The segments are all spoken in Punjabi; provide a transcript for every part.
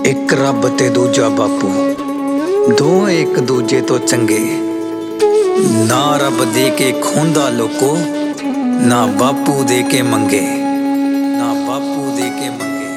ਇੱਕ ਰੱਬ ਤੇ ਦੂਜਾ ਬਾਪੂ, ਦੋਵੇਂ ਇੱਕ ਦੂਜੇ ਤੋਂ ਚੰਗੇ। ਨਾ ਰੱਬ ਦੇ ਕੇ ਖੋਂਦਾ ਲੋਕੋ, ਨਾ ਬਾਪੂ ਦੇ ਕੇ ਮੰਗੇ, ਨਾ ਬਾਪੂ ਦੇ ਕੇ ਮੰਗੇ।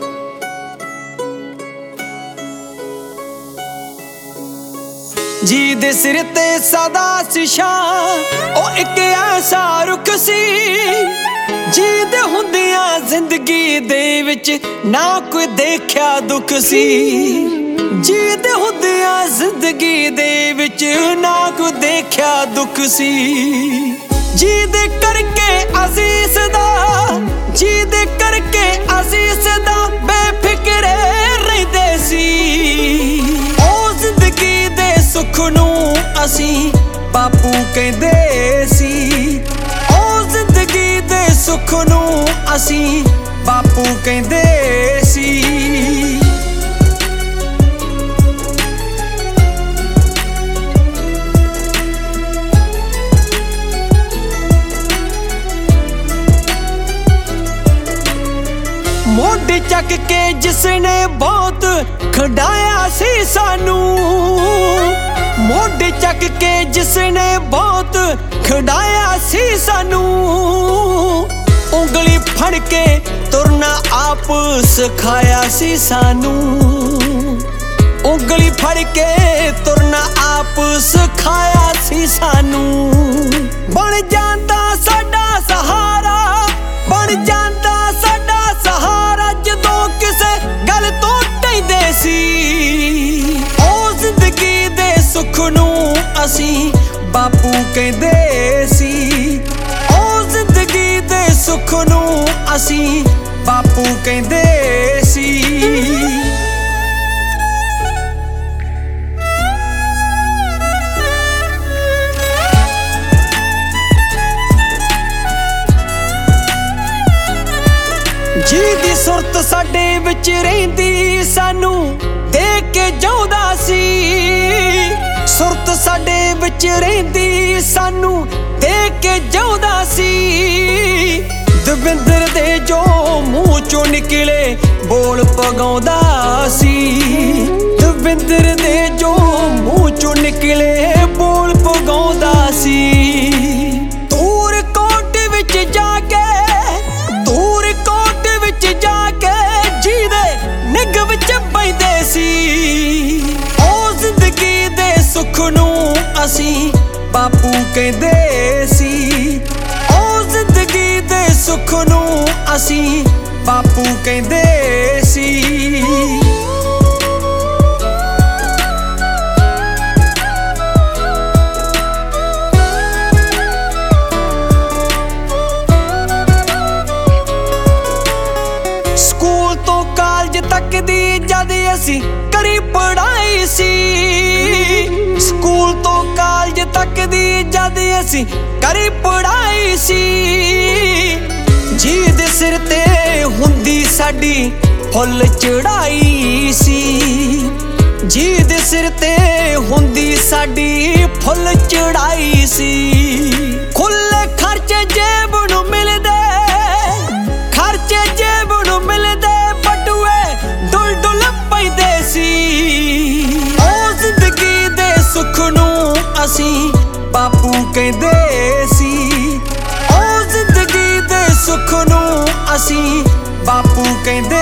ਜੀ ਦੇ ਸਿਰ ਤੇ ਸਦਾ ਸੀ ਛਾਂ, ਉਹ ਇੱਕ ਐਸਾ ਰੁੱਖ ਸੀ ਜਿਹਦੇ ਹੁੰਦਿਆਂ ਜ਼ਿੰਦਗੀ ਦੇ ਵਿੱਚ ਨਾ ਕੋਈ ਦੇਖਿਆ ਦੁੱਖ ਸੀ। ਜਿਹਦੇ ਹੁੰਦਿਆਂ ਜ਼ਿੰਦਗੀ ਦੇ ਵਿੱਚ ਨਾ ਕੋਈ ਦੇਖਿਆ ਦੁੱਖ ਸੀ। ਜਿਹਦੇ ਕਰਕੇ ਅਜ਼ੀਜ਼ ਦਾ, ਜਿਹਦੇ ਕਰਕੇ ਅਜ਼ੀਜ਼ ਦਾ ਬੇਫਿਕਰੇ ਰਹਿੰਦੇ ਸੀ। ਉਹ ਜ਼ਿੰਦਗੀ ਦੇ ਸੁੱਖ ਨੂੰ ਅਸੀਂ ਬਾਪੂ ਕਹਿੰਦੇ ਸੀ। ਉਹ ਜ਼ਿੰਦਗੀ ਦੇ ਸੁੱਖ ਨੂੰ ਅਸੀਂ ਬਾਪੂ ਕਹਿੰਦੇ ਸੀ। ਮੋਢੇ ਚੱਕ ਕੇ ਜਿਸਨੇ ਬਹੁਤ ਖੜਾਇਆ ਸੀ ਸਾਨੂੰ, ਮੋਢੇ ਚੱਕ ਕੇ ਜਿਸਨੇ ਬਹੁਤ ਖੜਾਇਆ ਸੀ ਸਾਨੂੰ। ਉਂਗਲੀ ਫੜ ਕੇ ਤੁਰਨਾ ਆਪ ਸਿਖਾਇਆ ਸੀ ਸਾਨੂੰ। ਉਂਗਲੀ ਫੜ ਕੇ ਤੁਰਨਾ ਆਪ ਸਿਖਾਇਆ ਸੀ ਸਾਨੂੰ। ਬਣ ਜਾਂਦਾ ਸਾਡਾ ਸਹਾਰਾ, ਬਣ ਜਾਂਦਾ ਸਾਡਾ ਸਹਾਰਾ ਜਦੋਂ ਕਿਸੇ ਗੱਲ ਤੋਂ ਟੈਂਦੇ ਸੀ। ਉਹ ਜ਼ਿੰਦਗੀ ਦੇ ਸੁੱਖ ਨੂੰ ਅਸੀਂ ਬਾਪੂ ਕਹਿੰਦੇ ਸੀ। ਉਹ ਜ਼ਿੰਦਗੀ ਦੇ ਸੁੱਖ ਨੂੰ ਅਸੀਂ ਬਾਪੂ ਕਹਿੰਦੇ ਸੀ। ਜਿਹਦੀ ਸੁਰਤ ਸਾਡੇ ਵਿੱਚ ਰਹਿੰਦੀ ਸਾਨੂੰ ਦੇਖ ਕੇ ਜਾਉਂਦਾ ਸੀ। ਸੁਰਤ ਸਾਡੇ ਵਿੱਚ ਰਹਿੰਦੀ ਸਾਨੂੰ ਦੇਖ ਕੇ ਜਾਉਂਦਾ ਸੀ। ਦਵਿੰਦਰ ਦੇ ਜੋ ਮੂੰਹ ਚੋਂ ਨਿਕਲੇ ਬੋਲ ਪਗਾਉਂਦਾ ਸੀ। ਦਵਿੰਦਰ ਦੇ ਜੋ ਮੂੰਹ ਚੋਂ ਨਿਕਲੇ ਬੋਲ ਪਗਾਉਂਦਾ ਸੀ। ਦੂਰ ਕੋਟ ਵਿੱਚ ਜਾ ਕੇ, ਦੂਰ ਕੋਟ ਵਿੱਚ ਜਾ ਕੇ ਜਿਹਦੇ ਨਿੱਘ ਵਿੱਚ ਬੈਠਦੇ ਸੀ। ਉਹ ਜ਼ਿੰਦਗੀ ਦੇ ਸੁੱਖ ਨੂੰ ਅਸੀਂ ਬਾਪੂ ਕਹਿੰਦੇ ਸੀ। ਉਹ ਜ਼ਿੰਦਗੀ ਦੇ ਸੁੱਖ ਨੂੰ ਅਸੀਂ ਬਾਪੂ ਕਹਿੰਦੇ ਸੀ। ਸਕੂਲ ਤੋਂ ਕਾਲਜ ਤੱਕ ਦੀ ਜਦ ਅਸੀਂ ਕਰੀ ਪੜ੍ਹਾਈ ਸੀ। ਸਕੂਲ ਤੋਂ ਕਾਲਜ ਤੱਕ ਦੀ ਜਦ ਅਸੀਂ ਕਰੀ ਪੜ੍ਹਾਈ ਸੀ। ਜਿਹਦੇ ਸਿਰ ਤੇ ਹੁੰਦੀ ਸਾਡੀ ਫੁੱਲ ਚੜਾਈ ਸੀ। ਜਿਹਦੇ ਸਿਰ ਤੇ ਹੁੰਦੀ ਸਾਡੀ ਫੁੱਲ ਚੜਾਈ ਸੀ। ਖੁੱਲੇ ਖਰਚੇ ਜੇਬ ਨੂੰ ਮਿਲਦੇ, ਖਰਚੇ ਜੇਬ ਨੂੰ ਮਿਲਦੇ, ਬਟੂਏ ਡੁੱਲ ਡੁੱਲ ਪੈਂਦੇ ਸੀ। ਉਹ ਜ਼ਿੰਦਗੀ ਦੇ ਸੁੱਖ ਨੂੰ ਅਸੀਂ ਬਾਪੂ ਕਹਿੰਦੇ ਸੀ। ਉਹ ਜ਼ਿੰਦਗੀ ਦੇ ਸੁੱਖ ਨੂੰ ਅਸੀਂ ਬਾਪੂ ਕਹਿੰਦੇ